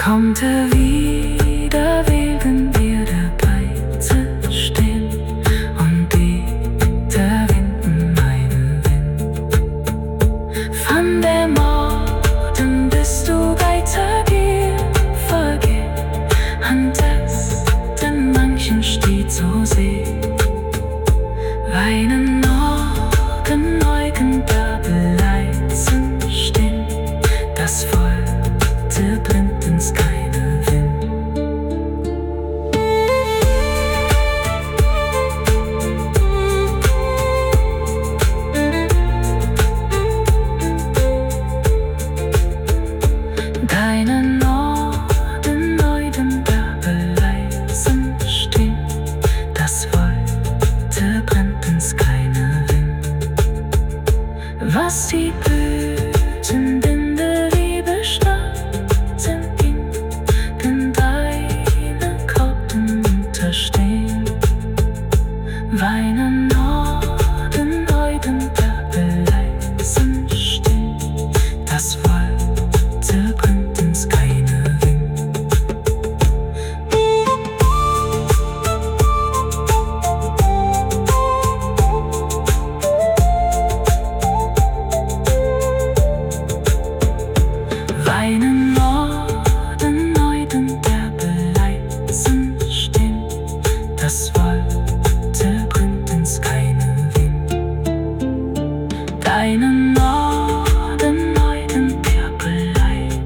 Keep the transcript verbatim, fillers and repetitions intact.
Kommt er wieder, werden wir dabei stehen und die der Winden meinen Wind. Von der Morgen bist du weiter dir vergehen, an das den manchen steht so See. Weinen Augen, Augen da beleitzen stehen, das Wollte bringt ins keine Wind. Deine Norden, Norden da beleitzen stehen, das Wollte brennt ins keine Wind. Was die Blüten in der Liebe starten ihn, denn deine Korten unterstehen. Weinen Norden, Norden da beleitzen stehen, das Wollte brennt ins keine Wind. Weinen